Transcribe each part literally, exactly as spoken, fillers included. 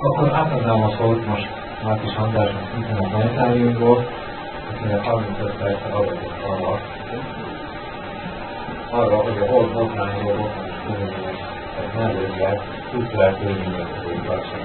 Akkor átadnám a szót most Márkis Andrásnak szintén a planetáriumból, akinek harmincöt percre adatot arra, arra, hogy a hold botrányról botrány körülmények, tehát mellőzzel kultúrál körülmények között tartson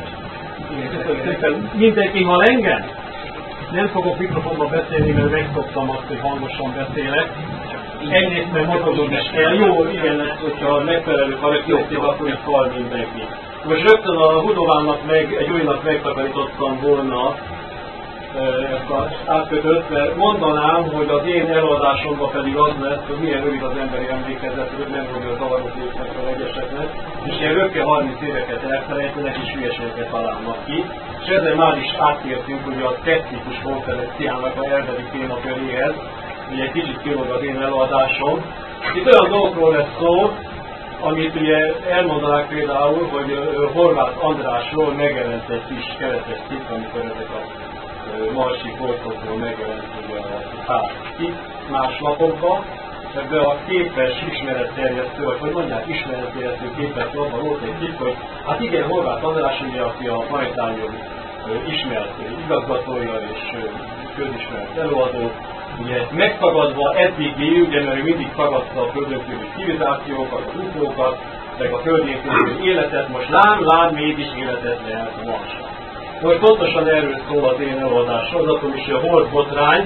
felelős. Mindenki hall engem? Nem fogok mikrofonba beszélni, mert megszoktam azt, hogy hangosan beszélek. Egyrészt mert mozogom is kell. Jó, igen lesz, hogyha megfelelő karakterisztika, akkor is hall mindenki. Most rögtön a Hudovánnak meg, egy újnak megtakarítottam volna ezt az átkötött, mert mondanám, hogy az én előadásomban pedig az lesz, hogy milyen rövid az emberi emlékezet, hogy nem fogja zavarok lépnek a egyeseknek, és ilyen rögtön harminc éveket elfelejtenek és hülyeségeket találnak ki, és ezzel már is átértünk ugye a szkeptikus konferenciának a eredeti témaköréhez, ugye kicsit kilóg az én előadásom. Itt olyan dolgokról lesz szó, amit ugye elmondanák például, hogy Horváth Andrásról megjelent egy kis keretes cikk, amikor ezek a marsi portokról megjelent ugye a pár cikk más lapokban. Ebben a képes ismeretterjesztő, vagy hogy mondják, ismeretterjesztő képes lapban volt egy cikk, hogy hát igen, Horváth András, ugye, aki a planetárium ismert igazgatója és közismert előadó, ugye megtagadva eddigi, ugye mert ő mindig tagadta a földön kívüli civilizációkat, az ufókat, meg a földön kívüli életet, most lám, lám, mégis életet lehet a Marsra. Most pontosan erről szól az én előadásom, az atom is, hogy a hold botrány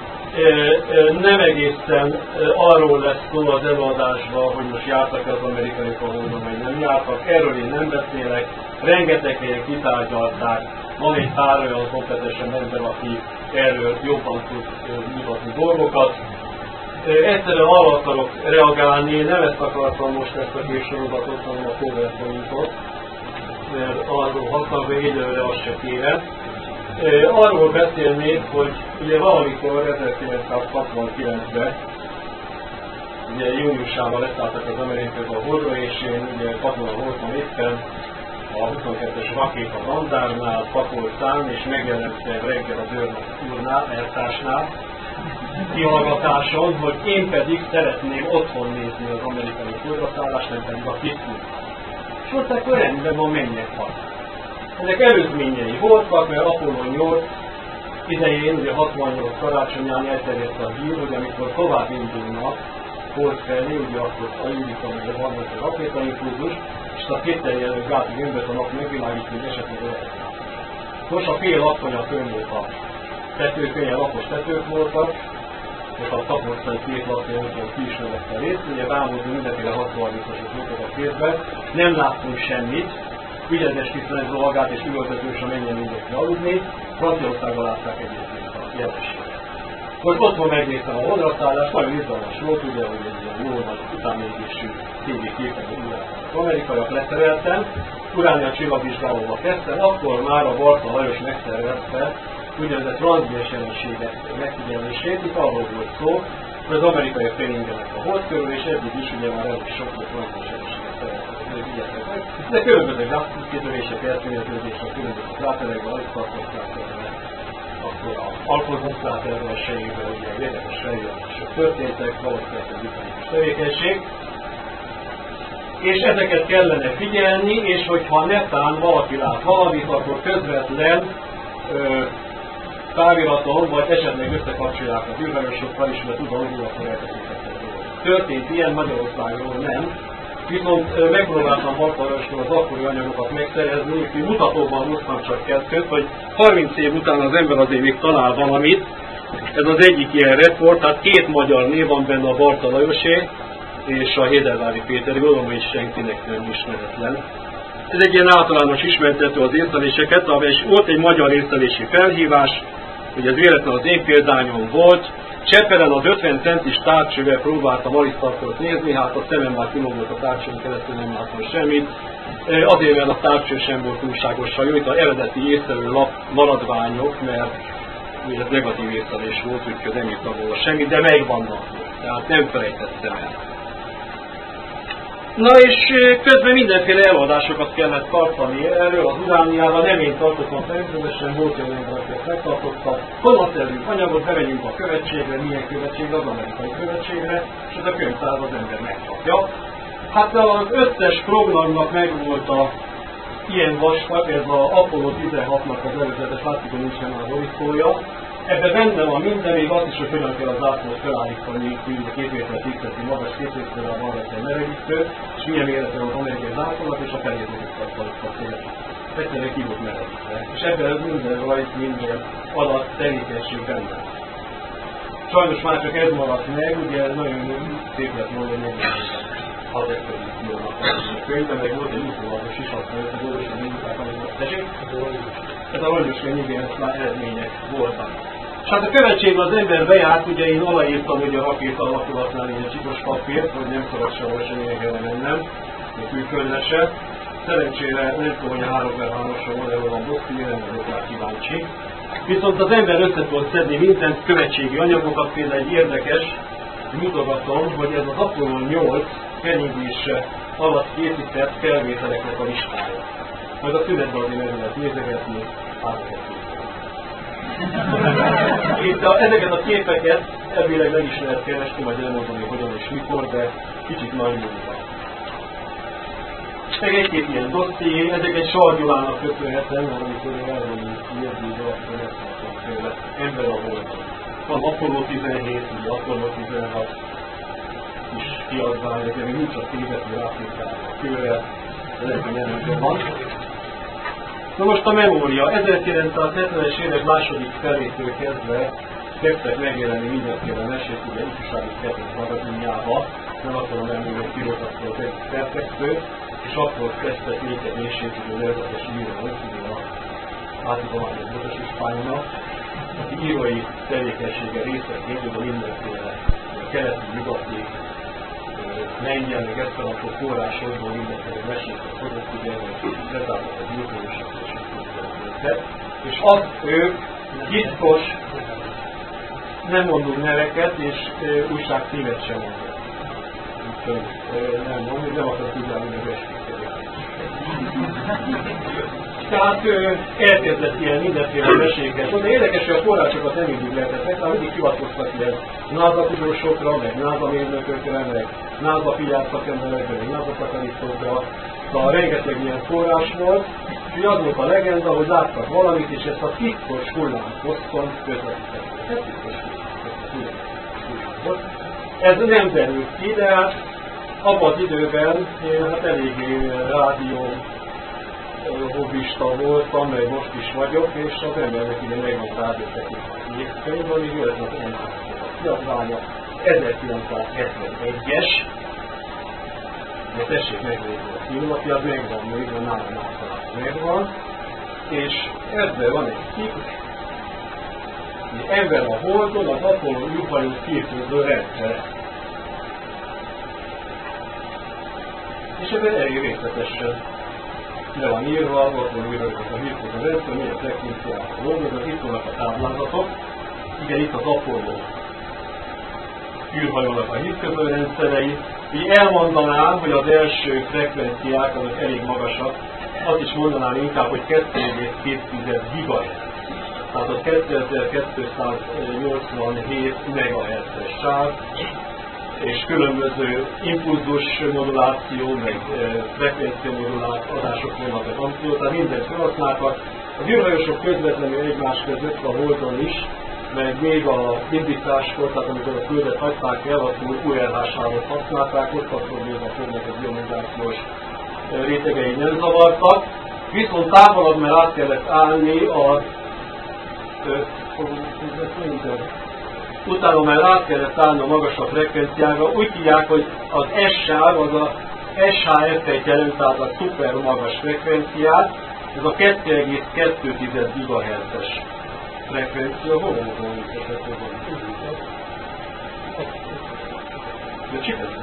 nem egészen arról lesz szó az előadásban, hogy most jártak az amerikai a holdon, vagy nem jártak, erről én nem beszélek, rengeteg helyen kitárgyalták, van egy pár olyan kompetesen ember, aki erről jobban tud mutatni dolgokat. Egyszerűen arra akarok reagálni, nem ezt akartam most ezt a késorozatot, hanem a PowerPointot, mert arról használva időre azt se kérem. Arról beszélnék, hogy ugye valamikor ezerkilencszázhatvankilencben ugye júniusában leszálltak az amerikaiak a holdra, és én ugye katona voltam éppen a huszonkettes rakéta Bandárnál, Pakolcán, és megjelentem reggel a Bőrnak úrnál, eltársnál, kihallgatáson, hogy én pedig szeretném otthon nézni az amerikai földraszállást, nem pedig a Kicsit. És ott akkor rendben van, menjek haza. Ezek előzményei voltak, mert Apollo nyolc idején, ugye hatvannyolc karácsonyán elterjedt a hír, hogy amikor tovább indulnak hold felé, ugye akkor a indítva meg a harmadik rakétaimpulzus, és a kétterjedő gázi gömböt a nap megvilágít, hogy esetleg lehet. Most a fél lappanya fönn volt a tetőkönyve, lapos tetők voltak, és a taporszány két lapja, hogy ki is növette részt, ugye vámozó mindenféle hatvanharmincasok voltak a kézben, nem láttunk semmit, ügyezes tisztelet dolgát és üvöltözősen menjen mindenki aludni, Franciaországban látták egyébként a jelenséget. Most otthon megnéztem a holdraszállást, nagyon izgalmas volt, ugye, hogy egy ilyen jó nagy utánégésű té vé képen az amerikaiak leszereltem, uránia csillagvizsgálóba kezdtem, akkor már a Barta Lajos megszervezte úgynevezett transzdiens jelenségek megfigyelését, itt arról volt szó, hogy az amerikai felingenek a hold körül, és eddig is ugye már elég sok transzdiens jelenséget szeretnek. De különböző gázkitörések, eltűnhetődések, különböző kráterekben, alig tartották akkor az alkoholbusz kráterben a sejében, ugye érdekes fejlődések történtek, valószínűleg a bizonyos tevékenység. És ezeket kellene figyelni, és hogyha netán valaki lát valamit, akkor közvetlen táviraton, vagy esetleg összekapcsolják a bűváryosokkal is, mert tudom, hogy akkor elkezdődhetett. Történt ilyen, Magyarországról nem. Viszont megpróbáltam Bartalajosról az akkori anyagokat megszerezni, úgyhogy mutatóban hoztam csak kettőt, hogy harminc év után az ember azért még talál valamit. Ez az egyik ilyen report, tehát két magyar név van benne, a Bartalajosé és a Hédervári Péter, gondolom, hogy senkinek nem ismeretlen. Ez egy ilyen általános ismertető az észleléseket, és volt egy magyar észlelési felhívás, hogy ez véletlen az én példányom volt. Csepelen az ötven centis távcsővel próbáltam Arisztartort nézni, hát a szemem már kilógott a távcsőn keresztül, nem látom semmit. Azért, mert a távcső sem volt túlságosan jó, itt az eredeti észlelő lap maradványok, mert ez negatív észlelés volt, úgyhogy nem írtam volna semmit, de megvannak, tehát nem felejtettem el. Na és közben mindenféle előadásokat kellett tartani erről, az urániára, nem én tartottam természetesen, volt olyan ember, akiket megtartottam. Honnan anyagot, bevegyünk a követségre, milyen követségre, az amerikai követségre, és ez a könyvtár az ember megkapja. Hát az összes programnak megvolt a ilyen vastag, ez az Apollo tizenhatnak az előzetes, látszik, hogy nincsen már borítója. Ebben benne van minden, még azt is, hogy hogyan kell az átlót felállítani, két méter tíz centi magas, két méterrel van egy melegítő, és milyen méretben az amerikai zászlónak, és a felézőket tartalmazta széles. Egyszerűen ki volt melegítve. És ebben az minden rajz, minden alatt tevékenység benne. Sajnos már csak ez maradt meg, ugye nagyon szép lett mondani, hogy az expedíciónak a könyvben, meg volt egy útólagos is, azt mondja, hogy orvosan mindig amit tessék. Ez a rongyoskönyv, igen, ezt már eredmények voltak. És hát a követségben az ember bejárt, ugye én aláírtam ugye a rakéta alakulatnál ilyen csipos papírt, hogy nem szabad sehol sem érgele mennem, még külföldre se. Szerencsére nem tudom, hogy a három per hármason van, erről van bosszú, én nem vagyok rá kíváncsi. Viszont az ember össze tud szedni minden követségi anyagokat, például egy érdekes, mutogatom, hogy ez az Apollo nyolc fenyítése alatt készített felvételeknek a listája. Majd a szünetben azért meg lehet nézegetni, átvezetni. Itt a, ezeket a képeket elvileg meg is lehet keresni, majd elmondani, hogy hogyan és mikor, de kicsit nagy munka. Meg egy-két ilyen dosszié, ezek egy Sargyulának köszönhetem, amikor elmondjuk kiadíra, akkor ezt mondtam tőle, ember a voltam. Van Apollo tizenhét, ugye Apollo tizenhat is kiadvány, ezért még nincs a tévető rákészálva a kőre, de lehet, hogy jelenleg van. Na most a memória. ezerkilencszázhetvenes éves második felétől kezdve kezdtek megjelenni mindenféle mesét, ugye ifjúsági kettős magazinjába, nem akarom említeni, hogy kirotatszol az egyik szerkesztő, és akkor kezdtek ékedését, hogy az előzetes író, ugye a átidományos Botos Ispánynak, aki írói tevékenysége részeként, hogy a mindenféle keleti, nyugati, lengyel, meg eszperanto forrásokból mindenféle meséket hozott, ugye, hogy bezártak a gyilkolósak és őket. És azt ők titkos, nem mondunk neveket, és e, újság címet sem mondjuk. Úgyhogy e, nem mondjuk, nem akarok tudni, hogy esküdteni. Tehát elkezdett ilyen mindenféle meséket. De érdekes, hogy a forrásokat nem mindig lehetett meg, tehát mindig hivatkoztak ilyen NASA tudósokra, meg NASA mérnökökre, meg NASA figyelt szakemberekre, meg NASA szakarisztókra. Szóval rengeteg ilyen forrás volt, és az volt a legenda, hogy láttak valamit, és ezt a titkos hullámhosszon közvetítették. Ez titkos hullámhosszon. Ez nem derült ki, de hát abban az időben én hát eléggé rádió hobbista voltam, meg most is vagyok, és az embernek ide megvan rádiótechnikai könyv, ami jöhet az a kiadványa ezerkilencszázhetvenegyes, de tessék megnézni a filmati, az megvan, még van nálam általában megvan, és ebben van egy cikk, hogy ember a Holdon az Apollo űrhajó készülő rendszere. És ebben elég részletesen le van írva, ott van írva, hogy a hírkóta rendszer, milyen frekvenciára dolgoznak, itt vannak a táblázatok. Igen, itt az Apollo űrhajónak a hírköző rendszerei. Így elmondanám, hogy az első frekvenciák azok elég magasak. Azt is mondanám inkább, hogy kettő egész két gigahertz. Tehát az kétezer-kétszáznyolcvanhét megahertzes sáv, és különböző impulzus moduláció, meg frekvencia moduláció adások vannak az amplitúdon, tehát mindent felhasználtak. Az űrhajósok közvetlenül egymás között a Holdon is, meg még a indításkor, tehát amikor a földet hagyták el, akkor u er há-sávot használták, ott akkor még a földnek az ionizációs rétegei nem zavartak. Viszont távolabb, mert át kellett állni az utána már át kellett állni a magasabb frekvenciára, úgy hívják, hogy az S-sáv, az a es há ef-et jelent, tehát a szuper magas frekvenciát, ez a kettő egész kettő gigahertzes frekvencia. Hol van az a de csipet?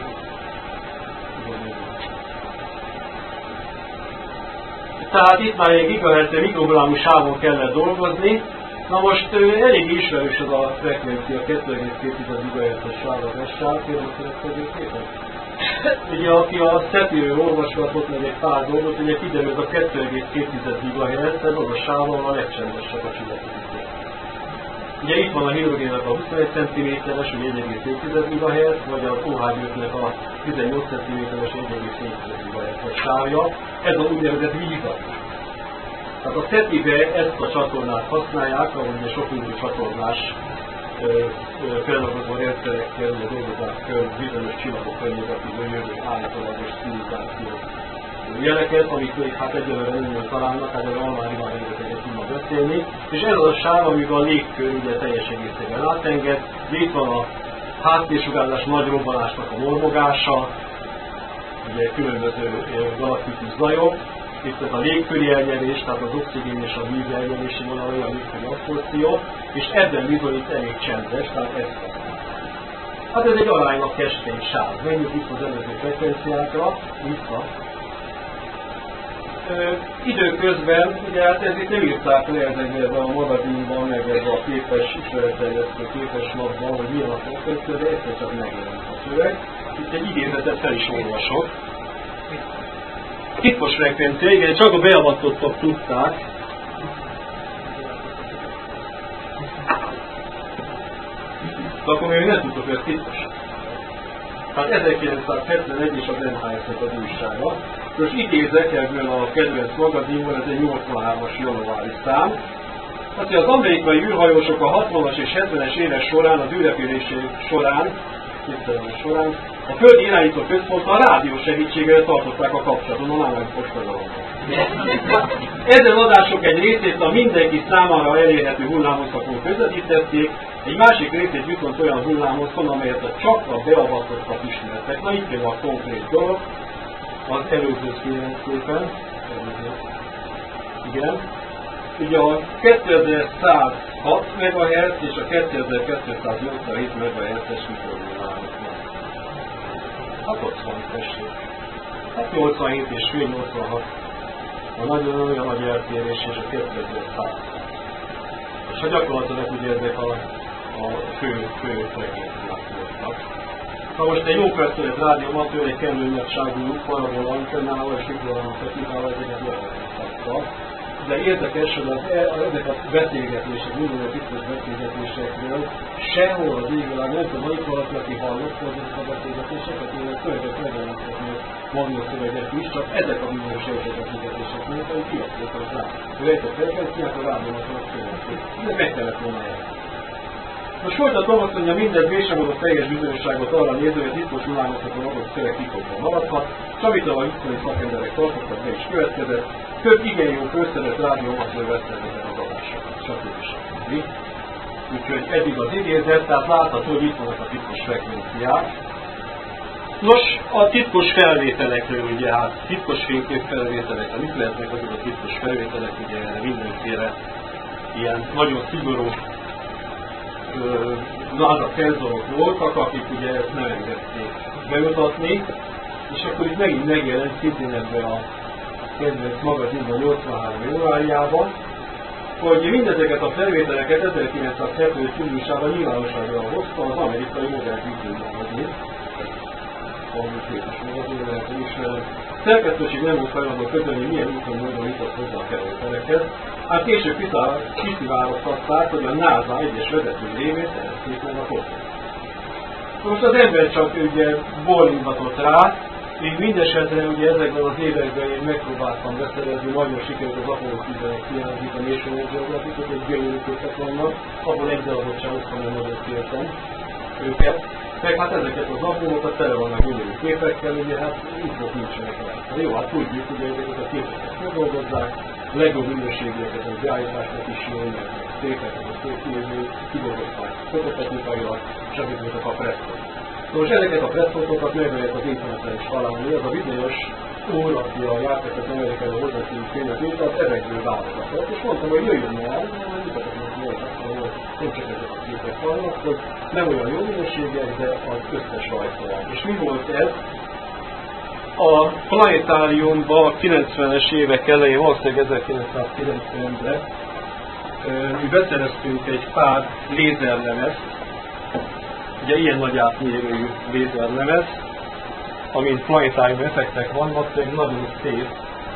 Tehát itt már egy gigahertz mikrohullámú sávon kellett dolgozni. Na most elég ismerős az a frekvencia, kettő egész két gigahertzes sáv az S-sáv, kérem a következőképpen. Ugye aki a Szepirő olvasgatott meg egy pár dolgot, ugye kiderül, ez a kettő egész két gigahertz, ez az a sávon a legcsendesebb a csillagkötőkkel. Ugye itt van a hidrogénnek a huszonegy centiméteres, vagy egy egész négy gigahertz, vagy az o há ötnek a tizennyolc centiméteres, egy egész négy gigahertz vagy sávja. Ez az úgynevezett vízat. Tehát a szetibe ezt a csatornát használják, ahol ugye sokféle csatornás feldolgozó rendszerekkel, a dolgozáskkal bizonyos csillagok környezetéből jövő állítólagos civilizáció jeleket, amik még hát egyelőre nem találnak, hát erre Almári már rengeteget tudnak beszélni. És ez az a sáv, amiben a légkör ugye teljes egészében átenged, itt van a háttérsugárzás nagy robbanásnak a mormogása, ugye különböző galaktikus zajok, itt ez a légköri elnyerés, tehát az oxigén és a víz elnyerési vonalai, a légköri abszorpció, és ebben bizonyít elég csendes, tehát ez hát ez egy aránylag keskeny sáv. Menjünk itt az előző frekvenciákra, vissza. Időközben, ugye hát ezért nem írták le ezekben a magazinban, meg ebben a képes, ismeretterjesztő képes lapban, hogy milyen a frekvencia, de egyszer csak megjelent a szöveg. Itt egy idézetet fel is olvasok. Titkos frekvencia, igen, csak a beavatottak tudták. De akkor még nem tudtok, hogy ez titkos. Tehát ezerkilencszázhetvenegy és az en há es-nek az újsága. Most idézek ebből a kedvenc magazinból, ez egy nyolcvanhármas januári szám. Hát, hogy az amerikai űrhajósok a hatvanas és hetvenes évek során, az űrrepülések során, során a földi irányító központtal rádió segítségével tartották a kapcsolaton a mágneses forgalomban. Ezen adások egy részét a mindenki számára elérhető hullámhosszakon közvetítették, egy másik részét viszont olyan hullámhosszon, amelyet a csak a beavatottak ismertek. Na itt jön a konkrét dolog, az előző szépen, igen. Ugye a kétezer-százhat megahertz és a kétezer-kétszáznyolcvanhét megahertzes mikrohullámok. Hát ott van, tessék. Hát nyolcvanhét és fél nyolcvanhat. A nagyon olyan nagy eltérés és a kétezer-száz. És a gyakorlatilag ugye ezek a, a fő, fő frekvenciák voltak. Ha most egy jó percölet rádiómatőr, egy kellő nagyságú parabol antennával és mikrohullámok technikával ezeket lehetett. De érdekes, hogy az, ezek a beszélgetések, mindenre biztos beszélgetésekről sehol az égvilág, nem tudom, hogy valaki, aki hallott ezeket a beszélgetéseket, én a szöveget megjelentetni magna szöveget is, csak ezek a bizonyos beszélgetések, mint ahogy kiadszoltak rá. Hogy egy a frekvenciát, a rádiómatőr szöveget. De meg kellett volna el. Most folytatom azt mondja, mindez mégsem adott teljes bizonyosságot arra nézve, hogy a titkos hullámokon adott szöveg titokban maradhat, Csavital a hiszoni szakemberek tartottak be is következett, több igen jó főszerett rádiómatőr veszteleteket az adásokat, stb. Úgyhogy eddig az idézet, tehát látható, hogy itt vannak a titkos frekvenciák. Nos, a titkos felvételekről ugye, hát titkos fénykép felvételekre, mit lehetnek azok a titkos felvételek, ugye erre mindenféle ilyen nagyon szigorú lázak szenzorok voltak, akik ugye ezt nem engedték bemutatni, és akkor itt megint megjelent szintén ebben a kedvenc magazinban nyolcvanhárom januárjában, hogy mindezeket a felvételeket ezerkilencszázhetvenöt júliusában nyilvánosságra hozta az amerikai modern fizika magazin, ami képes magazin, lehet ismerem. Szerkesztőség nem volt hajlandó közölni, milyen úton módon jutott hozzá a felvételeket. Hát később kiszivárogtatták, hogy a NASA egyes vezető révén szerezték meg a fotót. Most az ember csak ugye bólingatott rá, még mindesetre ugye ezekben az években én megpróbáltam beszerezni, nagyon sikerült az Apollo tizenegy kijelentít a National Geographic-ot, egy gyönyörű képek vannak, ahol egy darabot sem otthon nem nagyon féltem őket. Meg hát ezeket az Apollo-okat tele vannak gyönyörű képekkel, ugye hát infók nincsenek rá. Jó, hát tudjuk, hogy ezeket a képeket megdolgozzák, a legjobb minőségűeket a beállításnak is jól, meg szépeket a szépkéző, kidolgozták fototechnikailag, stb. A presszot. Most ezeket a presszfotokat meg lehet az interneten is találni, az a bizonyos úr, aki a játékot Amerikára hozzászínű fényet írta, az ezekből válogatott, és mondtam, hogy jöjjön el, mert mutatok neki olyat, nem csak ezek a képek vannak, hogy nem olyan jó minőségek, de az összes rajta van. És mi volt ez? A planetáriumban a kilencvenes évek elején, valószínűleg ezerkilencszázkilencvenben mi beszereztünk egy pár lézerlemezt, ugye ilyen nagy átmérőjű lézerlemez, amin planetárium effektek vannak, de egy nagyon szép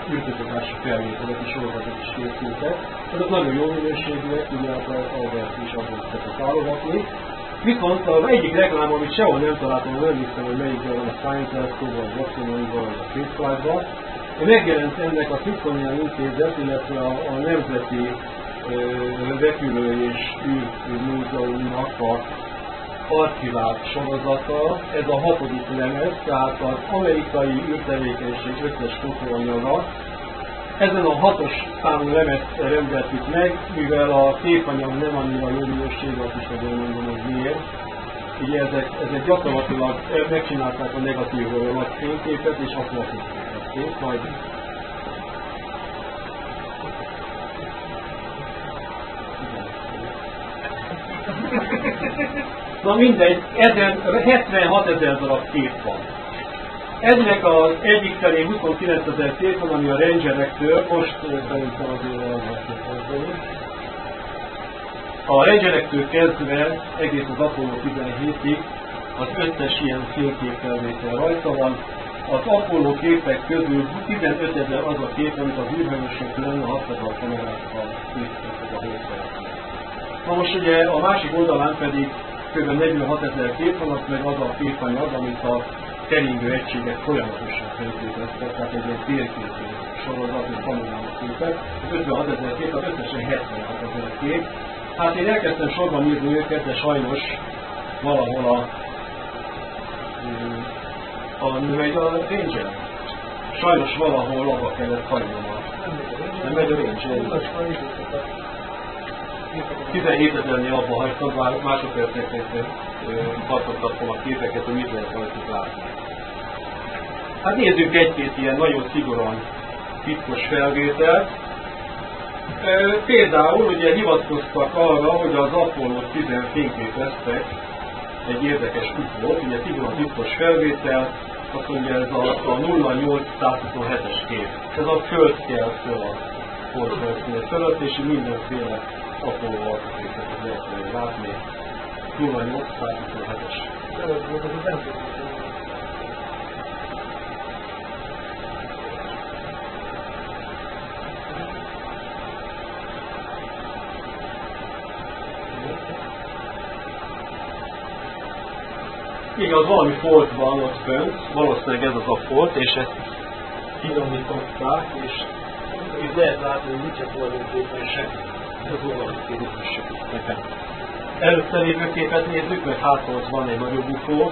űrkutatású felvételek és sorozatok is készültek. Ezek nagyon jó minőségűek, ugye az Albert is abban szokott válogatni. Viszont az egyik reklám, amit sehol nem találtam, nem hiszem, hogy melyikben van a Science Telescope, vagy a Watson-ban, vagy a Fitchlight-ban. Megjelent ennek a Smithsonian Intézet, illetve a, a Nemzeti Repülő és űrmúzeumnak a archivált sorozata. Ez a hatodik lemez, tehát az amerikai űrtevékenység összes fotóanyaga. Ezen a hatos számú lemezt rendeltük meg, mivel a képanyag nem annyira jó minőségű, azt is nagyon mondom, hogy miért. Ugye ezek, ezek gyakorlatilag megcsinálták a negatívról a nagy fényképet, és akkor a fényképet. Majd na mindegy, hetvenhat ezer darab kép van. Ennek az egyik felé huszonkilencezer kép van, ami a Rangerektől, most szerintem azért elmondhatjuk. A Rangerektől kezdve egész az Apollo tizenhétig az összes ilyen fényképfelvétel rajta van. Az Apollo képek közül tizenöt ezer az a kép, amit az űrhajósok lenne hatszor kamerákkal készítettek a Holdföldön. Na most ugye a másik oldalán pedig kb. negyvenhat ezer kép van, az meg az a képanyag, amit a keringő egységek folyamatosan fényképeztek, tehát egy ilyen térképű sorozat, és tanulmányos képek. Az ötvenhat ezer kép, az összesen hetvenhat ezer kép. Hát én elkezdtem sorban nézni őket, de sajnos valahol a a növegy a Ranger. Sajnos valahol abba kellett hagynom a... Nem megy a Ranger. tizenhét ezernél abba hagytam, bár másodperceknek tartottam a képeket, hogy mit lehet rajtuk látni. Hát nézzünk egy-két ilyen nagyon szigorúan titkos felvételt. E, például ugye hivatkoztak arra, hogy az Apollo tíz fényképeztek egy érdekes ufót, ugye szigorúan titkos felvétel, azt mondja ez a, a nulla nyolc százhuszonhetes kép. Ez a föld kell föl a holdfelszíne fölött, és mindenféle Apollo alkotrészet lehet látni. nulla nyolc százhuszonhetes. Igaz, valami folt van ott fönt, valószínűleg ez az a folt, és ezt finomították, és itt lehet látni, hogy mit csak fordulképpen sem. Ez valami képet nekem. Előtte lévő képet nézzük, mert hátra ott van egy nagyobb ufó.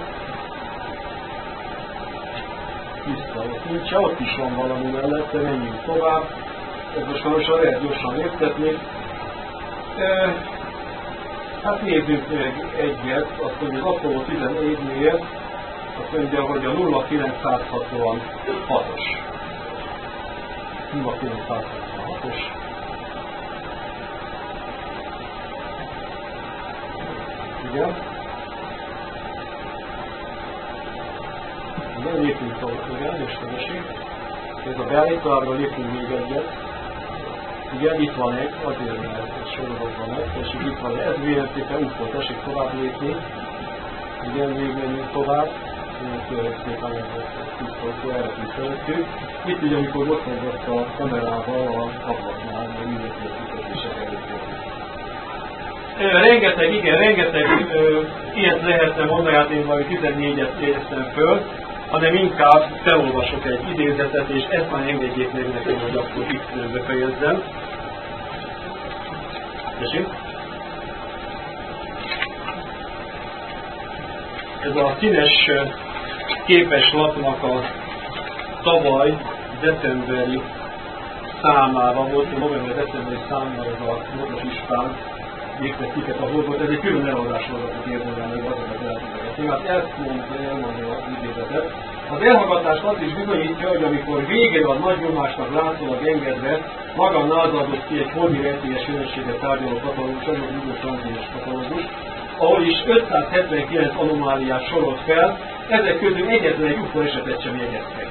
Vissza ott nincs, ott is van valami mellette, menjünk tovább. Ez most már most lehet gyorsan értetni. E, hát nézzünk meg egyet, azt mondja, az Apollo tizennégynél azt mondja, hogy a nulla kilencszázhatvanhatos. nulla kilencszázhatvanhatos. Igen. Igen, lépünk tovább, igen, és keresik. Ez a beállítóábra lépünk még egyet. Igen, itt van egy, azért mert egy sorozatban meg, és itt van, ez véletlenül ufó, tessék tovább lépni. Igen, még menjünk tovább. Ilyen szépen tisztoltó, erre tisztoltjuk. Itt ugye, amikor ott mondott a kamerával a ablaknál, hogy mindenki a tisztoltések előtt. Rengeteg, igen, rengeteg ö, ilyet lehetne mondani, hát én valami tizennégyet éreztem föl, hanem inkább felolvasok egy idézetet, és ezt már engedjék meg nekem, hogy akkor X-ben befejezzem. Tessék? Ez a színes képes lapnak a tavaly decemberi számára volt, november-decemberi számára ez a Módos István végzettiket a Holdot, ez egy külön eladás sorozatot érdemelni, hogy azokat elhallgatni. Hát ezt mondja, elmondja az idézetet. Az elhallgatást azt is bizonyítja, hogy amikor végén a nagy nyomásnak látszólag engedve, maga NASA adott ki egy holmi rejtélyes jelenséget tárgyaló katalógus, nagyon ügyes rangélyes katalógus, ahol is ötszázhetvenkilenc anomáliát sorolt fel, ezek közül egyetlen egy ufó esetet sem jegyeztek.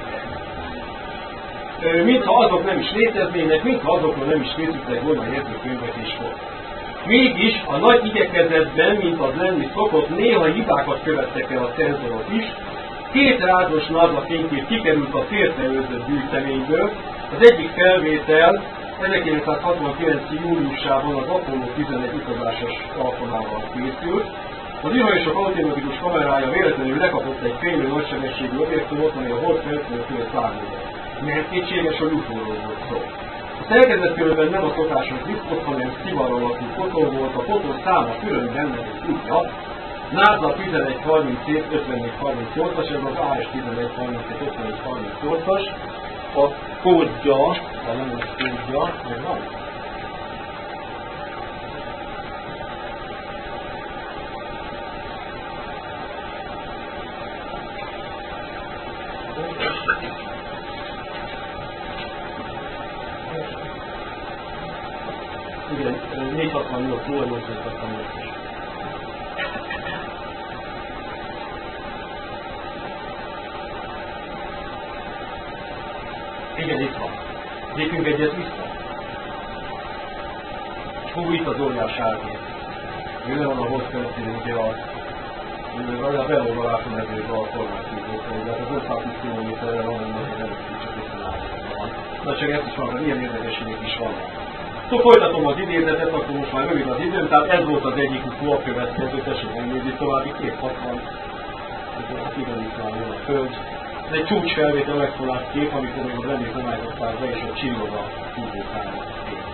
Mintha azok nem is léteznének, mintha azokról nem is készültek volna jegyzőkönyvek is volt. Mégis a nagy igyekezetben, mint az lenni szokott, néha hibákat követtek el a szenzorok is. Két rázos NASA fénykép kikerült a félreőrzött gyűjteményből, Az egyik felvétel ezerkilencszázhatvankilenc. júliusában az Apollo tizenegy utazásos alkalmával készült. Az űrhajósok automatikus kamerája véletlenül lekapott egy fénylő nagysebességű objektumot, amely a hold felszíne fölött száguldott. Mert kétséges, hogy ufóról volt szó. A szerkezet körülben nem a szokásos diszkot, hanem szivar alakú fotó volt, a fotó száma külön benne tudja. NASA tizenegy harminchét ötvennégy harmincnyolcas, ez az á es tizenegy harminchét ötvennégy harmincnyolcas. A kódja, a nem a kódja, meg van. Igen, négyszázhatvannyolc nulla nyolcszázhatvannyolc. Igen, itt van. Lépjünk egyet vissza. Hú, itt az óriás árnyék. Jönne van a hold felszínű, ugye a a beolvalási mezőbe a formációzókra, de az ötszázhúsz kilométerre van, hogy az előtt csak összeállítva van. Na csak ezt is van, hogy ilyen érdekességek is vannak. Szóval folytatom az idézetet, akkor most már rövid az időm, tehát ez volt az egyik ufó, a következő, tessék megnézni további két hatvan. Ez igazítvány jön a Föld. Ez egy csúcsfelvétel megszólalt kép, amikor még a vendég nem állították be, és a csillog a húzószámot.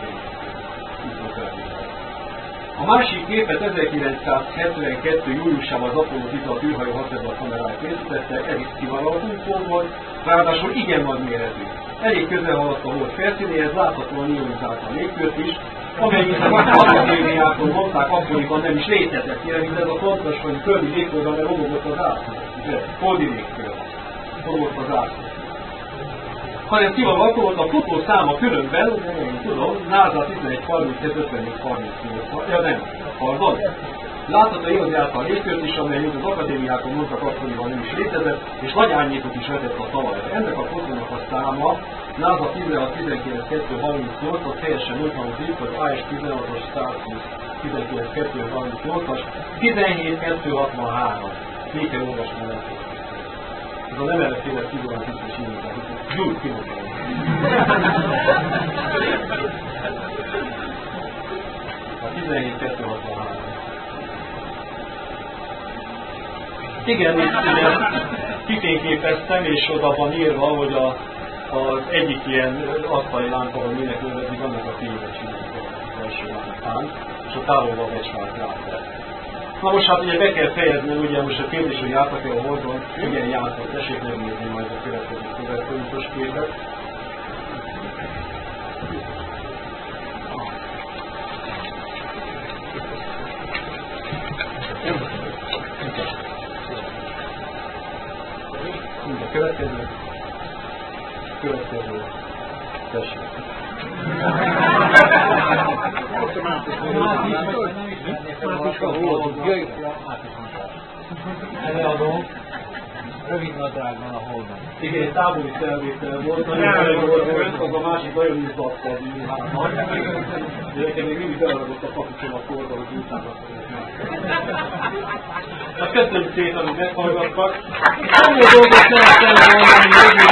A másik képet ezerkilencszázhetvenkettő. júliusában az Apollo tizenhat űrhajó hatszázas kamerája készítette, ez is szivaralakú ufó volt, ráadásul igen nagy méretű. Elég közel haladt a hold felszínéhez, láthatóan ionizált a légkört is, amely mint a akadémiákon mondták, akkoriban nem is létezett, mert ez a fontos, hogy földi légkörben robogott az ászló, földi légkör, robogott az ászló. Hanem szivaralakú volt, a fotó száma különben, nem tudom, NASA tizenegy harminchét ötvennégy harmincnyolc, ja nem, pardon. Látható ionizált a légkört is, amely mint az akadémiákon mondtak, akkoriban nem is létezett, és nagy árnyékot is vetett a talajra. Ennek a fotónak a száma NASA tizenhat tizenkilenc kettő harmincnyolc, az teljesen úgy van itt, hogy á es tizenhatos százhúsz tizenkilenc kettő harmincnyolcas, tizenhét kettő hatvanhárom. Még kell olvasni el. Ez a nem ellenféle szigorúan tisztes írítás. Gyújt kimondani. A tizenhét kettő hatvanhárom. Igen, itt kifényképeztem, és oda van írva, hogy a, az egyik ilyen asztali lámpa, hogy minek nevezik, annak a fényre csinálják az első lámpán, és a távolba becsvált lámpát. Na most hát ugye be kell fejezni, ugye most a kérdés, hogy jártak-e a Holdon, igen jártak, tessék megnézni majd a következő következős képet. A következő, következő, tessék. Előadó, rövid nadrágban a Holdon. Igen, egy távoli felvétel volt, nagyon volt, az a másik nagyon izzatta az űrházban. De nekem még mindig beadott a papucsom a korba, hogy utána Hát köszönjük szépen, hogy meghallgattak. Annyi dolgot szerettem volna, hogy